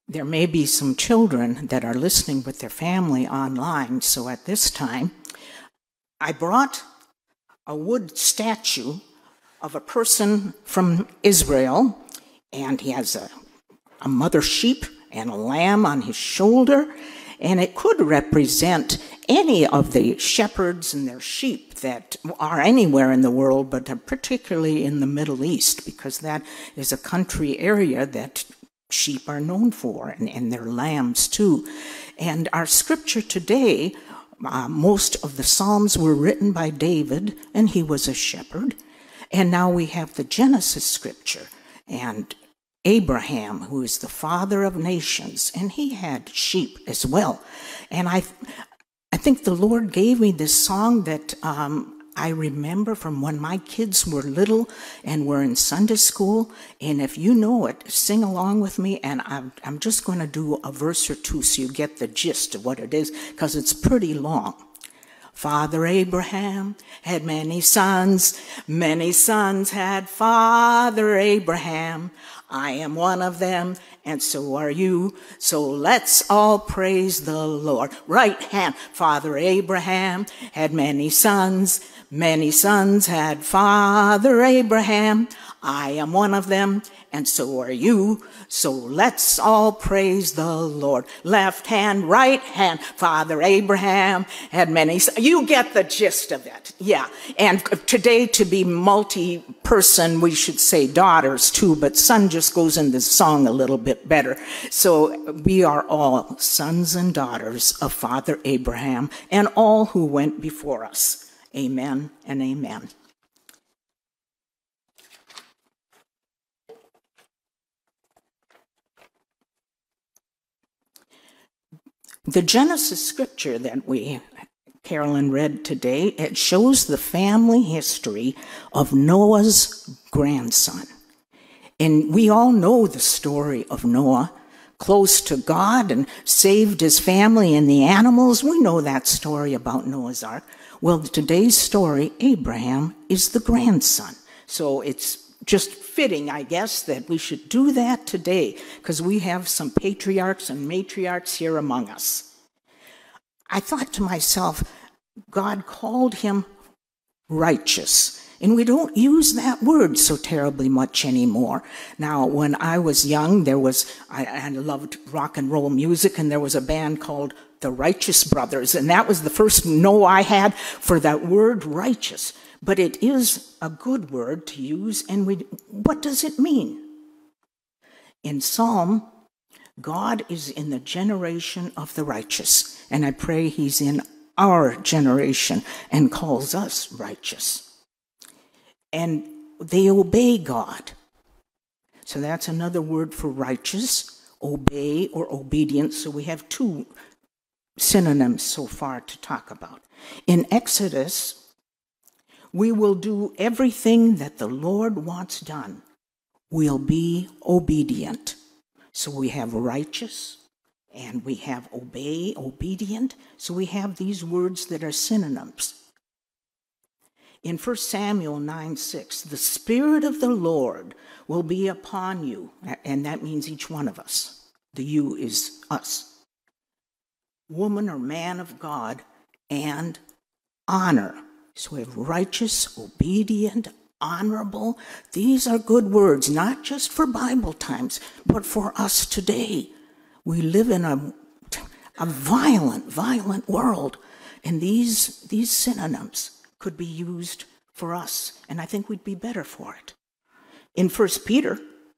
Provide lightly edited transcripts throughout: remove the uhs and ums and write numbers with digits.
There may be some children that are listening with their family online, so at this time, I brought a wood statue of a person from Israel, and he has a mother sheep and a lamb on his shoulder, and it could represent any of the shepherds and their sheep that are anywhere in the world, but particularly in the Middle East, because that is a country area that sheep are known for, and their lambs too. And our scripture today, most of the Psalms were written by David, and he was a shepherd. And now we have the Genesis scripture, and Abraham, who is the father of nations, and he had sheep as well. And I think the Lord gave me this song that I remember from when my kids were little and were in Sunday school. And if you know it, sing along with me. And I'm just going to do a verse or two so you get the gist of what it is, because it's pretty long. Father Abraham had many sons had Father Abraham. I am one of them, and so are you. So let's all praise the Lord. Right hand, Father Abraham had many sons had Father Abraham. I am one of them, and so are you. So let's all praise the Lord. Left hand, right hand, Father Abraham had many. You get the gist of it. Yeah. And today, to be multi-person, we should say daughters too, but son just goes in the song a little bit better. So we are all sons and daughters of Father Abraham and all who went before us. Amen and amen. The Genesis scripture that Carolyn read today, it shows the family history of Noah's grandson. And we all know the story of Noah, close to God and saved his family and the animals. We know that story about Noah's Ark. Well, today's story, Abraham is the grandson. So it's just fitting, I guess, that we should do that today, because we have some patriarchs and matriarchs here among us. I thought to myself, God called him righteous. And we don't use that word so terribly much anymore. Now, when I was young, I loved rock and roll music, and there was a band called the Righteous Brothers, and that was the first know I had for that word righteous. But it is a good word to use, and what does it mean? In Psalm, God is in the generation of the righteous, and I pray he's in our generation and calls us righteous. And they obey God. So that's another word for righteous, obey or obedience. So we have two synonyms so far to talk about. In Exodus, we will do everything that the Lord wants done. We'll be obedient. So we have righteous and we have obey, obedient. So we have these words that are synonyms. In 1 Samuel 9:6, the Spirit of the Lord will be upon you, and that means each one of us. The you is us. Woman or man of God, and honor. So we have righteous, obedient, honorable. These are good words, not just for Bible times, but for us today. We live in a violent world, and these synonyms could be used for us, and I think we'd be better for it. In 1 Peter,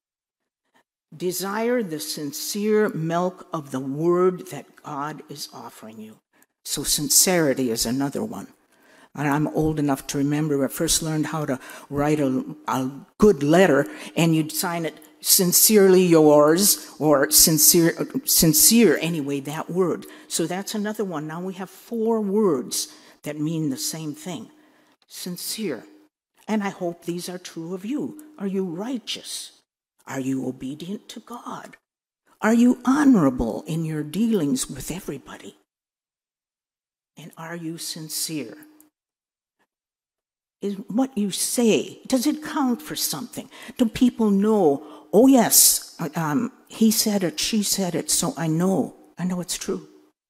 desire the sincere milk of the word that God is offering you. So sincerity is another one. And I'm old enough to remember I first learned how to write a good letter, and you'd sign it sincerely yours, or sincere anyway, that word. So that's another one. Now we have 4 words that mean the same thing. Sincere. And I hope these are true of you. Are you righteous? Are you obedient to God? Are you honorable in your dealings with everybody? And are you sincere? is what you say. Does it count for something? Do people know, oh yes, he said it, she said it, so I know it's true.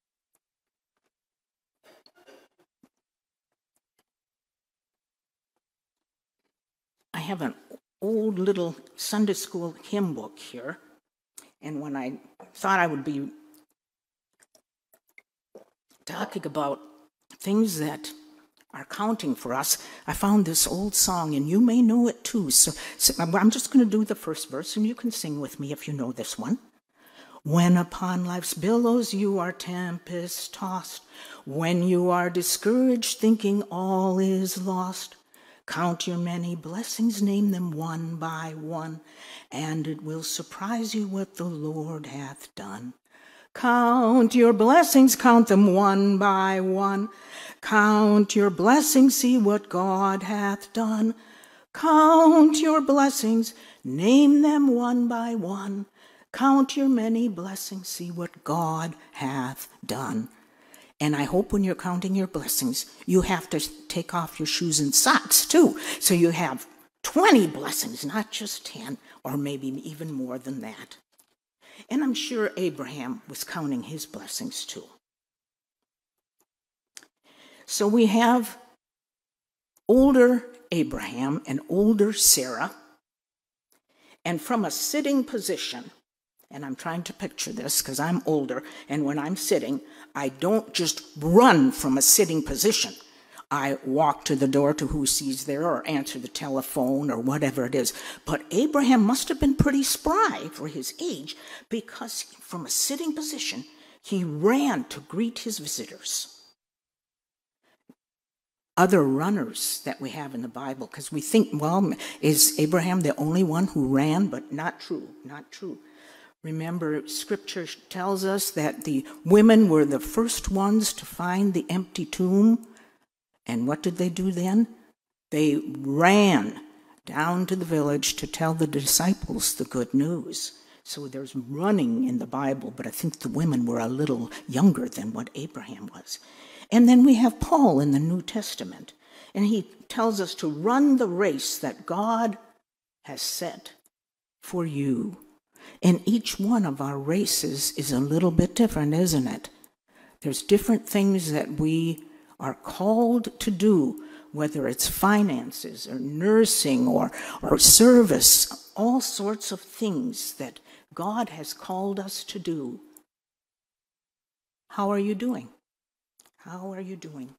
I have an old little Sunday school hymn book here, and when I thought I would be talking about things that are counting for us, I found this old song, and you may know it too. So I'm just going to do the first verse, and you can sing with me if you know this one. When upon life's billows you are tempest-tossed, when you are discouraged, thinking all is lost, count your many blessings, name them one by one, and it will surprise you what the Lord hath done. Count your blessings, count them one by one. Count your blessings, see what God hath done. Count your blessings, name them one by one. Count your many blessings, see what God hath done. And I hope when you're counting your blessings, you have to take off your shoes and socks too. So you have 20 blessings, not just 10, or maybe even more than that. And I'm sure Abraham was counting his blessings too. So we have older Abraham and older Sarah. And from a sitting position, and I'm trying to picture this because I'm older, and when I'm sitting, I don't just run from a sitting position. I walk to the door to who sees there or answer the telephone or whatever it is. But Abraham must have been pretty spry for his age because from a sitting position, he ran to greet his visitors. Other runners that we have in the Bible, because we think, well, is Abraham the only one who ran? But not true, not true. Remember, Scripture tells us that the women were the first ones to find the empty tomb. And what did they do then? They ran down to the village to tell the disciples the good news. So there's running in the Bible, but I think the women were a little younger than what Abraham was. And then we have Paul in the New Testament, and he tells us to run the race that God has set for you. And each one of our races is a little bit different, isn't it? There's different things that we are called to do, whether it's finances or nursing or service, all sorts of things that God has called us to do. How are you doing? How are you doing?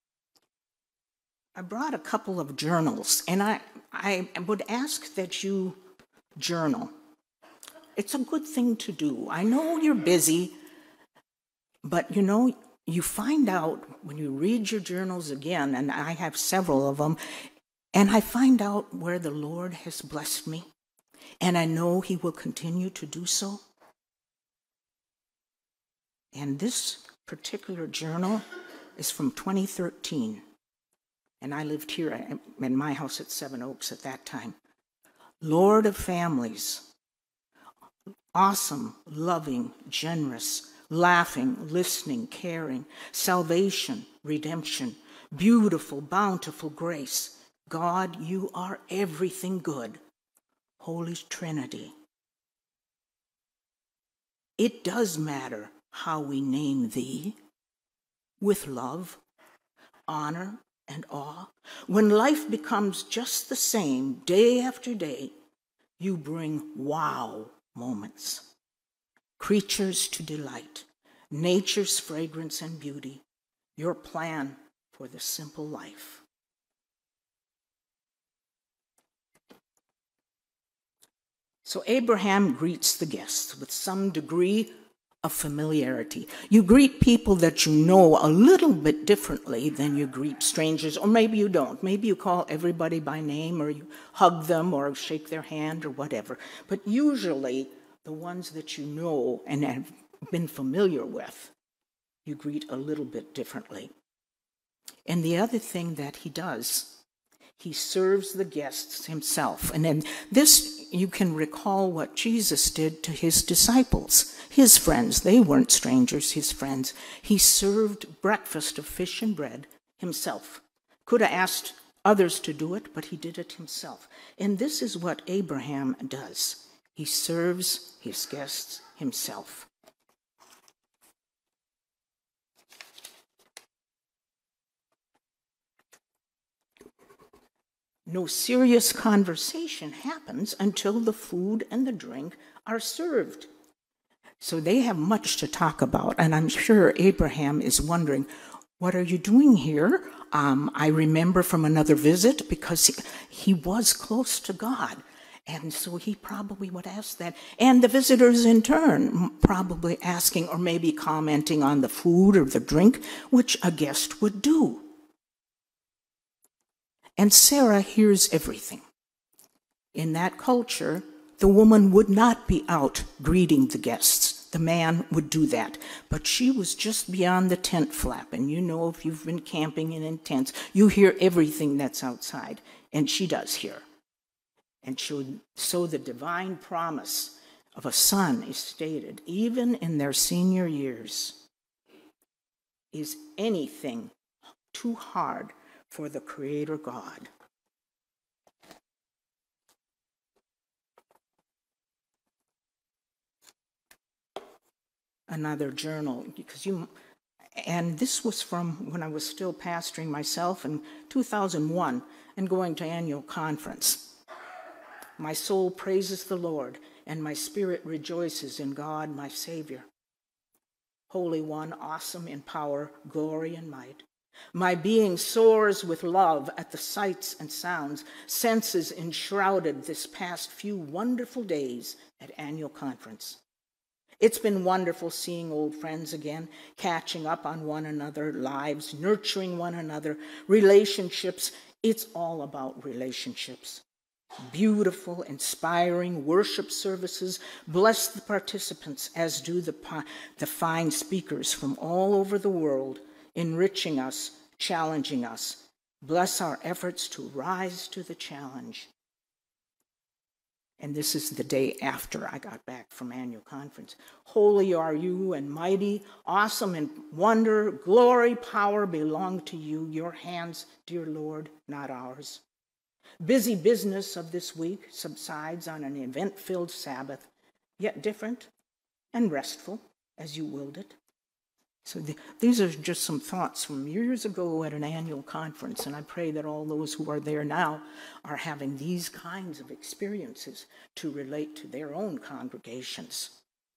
I brought a couple of journals, and I would ask that you journal. It's a good thing to do. I know you're busy, but you find out when you read your journals again, and I have several of them, and I find out where the Lord has blessed me, and I know He will continue to do so. And this particular journal is from 2013, and I lived here in my house at Seven Oaks at that time. Lord of families, awesome, loving, generous, laughing, listening, caring, salvation, redemption, beautiful, bountiful grace. God, you are everything good. Holy Trinity. It does matter how we name thee, with love, honor, and awe. When life becomes just the same day after day, you bring wow moments. Creatures to delight, nature's fragrance and beauty, your plan for the simple life. So Abraham greets the guests with some degree of familiarity. You greet people that you know a little bit differently than you greet strangers, or maybe you don't. Maybe you call everybody by name, or you hug them, or shake their hand, or whatever. But usually, the ones that you know and have been familiar with, you greet a little bit differently. And the other thing that he does, he serves the guests himself. And then this, you can recall what Jesus did to his disciples, his friends. They weren't strangers, his friends. He served breakfast of fish and bread himself. Could have asked others to do it, but he did it himself. And this is what Abraham does. He serves his guests himself. No serious conversation happens until the food and the drink are served. So they have much to talk about, and I'm sure Abraham is wondering, what are you doing here? I remember from another visit, because he was close to God, and so he probably would ask that. And the visitors in turn probably asking or maybe commenting on the food or the drink, which a guest would do. And Sarah hears everything. In that culture, the woman would not be out greeting the guests. The man would do that. But she was just beyond the tent flap. And you know, if you've been camping in tents, you hear everything that's outside. And she does hear. And so the divine promise of a son is stated, even in their senior years. Is anything too hard for the Creator God? Another journal, and this was from when I was still pastoring myself in 2001 and going to annual conference. My soul praises the Lord, and my spirit rejoices in God, my Savior. Holy One, awesome in power, glory, and might. My being soars with love at the sights and sounds, senses enshrouded this past few wonderful days at annual conference. It's been wonderful seeing old friends again, catching up on one another, lives, nurturing one another, relationships. It's all about relationships. Beautiful, inspiring worship services. Bless the participants, as do the fine speakers from all over the world, enriching us, challenging us. Bless our efforts to rise to the challenge. And this is the day after I got back from annual conference. Holy are you and mighty, awesome in wonder, glory, power belong to you. Your hands, dear Lord, not ours. Busy business of this week subsides on an event-filled Sabbath, yet different and restful as you willed it. So these are just some thoughts from years ago at an annual conference, and I pray that all those who are there now are having these kinds of experiences to relate to their own congregations.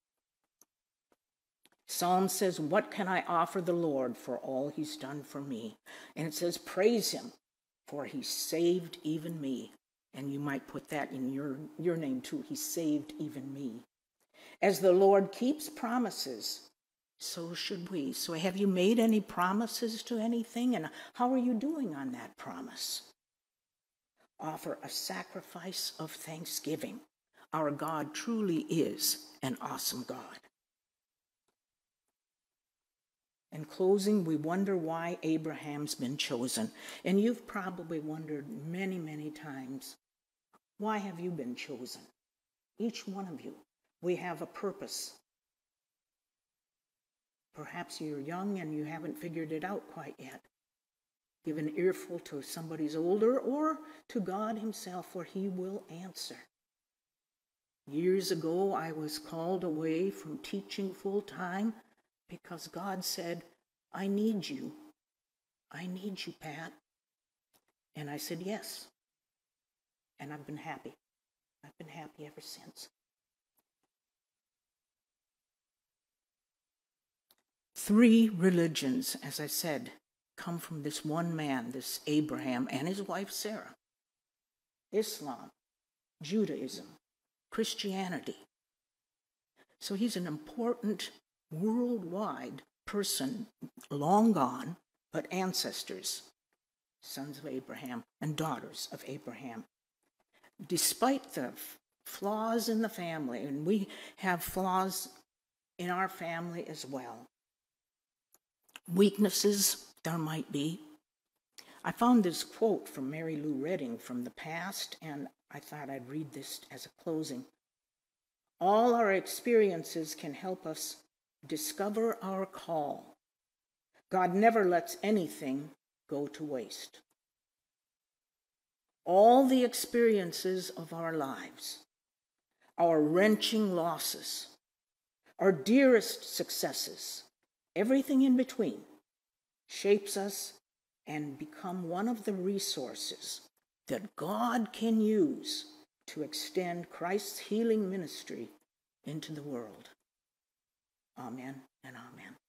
Psalm says, what can I offer the Lord for all he's done for me? And it says, praise him, for he saved even me. And you might put that in your name too. He saved even me. As the Lord keeps promises, so should we. So have you made any promises to anything? And how are you doing on that promise? Offer a sacrifice of thanksgiving. Our God truly is an awesome God. In closing, we wonder why Abraham's been chosen. And you've probably wondered many, many times, why have you been chosen? Each one of you. We have a purpose. Perhaps you're young and you haven't figured it out quite yet. Give an earful to somebody's older or to God himself, for he will answer. Years ago, I was called away from teaching full time because God said, I need you. I need you, Pat. And I said, yes. And I've been happy. I've been happy ever since. 3 religions, as I said, come from this one man, this Abraham, and his wife Sarah. Islam, Judaism, Christianity. So he's an important worldwide person, long gone, but ancestors, sons of Abraham and daughters of Abraham. Despite the flaws in the family, and we have flaws in our family as well, weaknesses there might be. I found this quote from Mary Lou Redding from the past, and I thought I'd read this as a closing. All our experiences can help us discover our call. God never lets anything go to waste. all the experiences of our lives, our wrenching losses, our dearest successes, everything in between, shapes us and become one of the resources that God can use to extend Christ's healing ministry into the world. Amen and amen.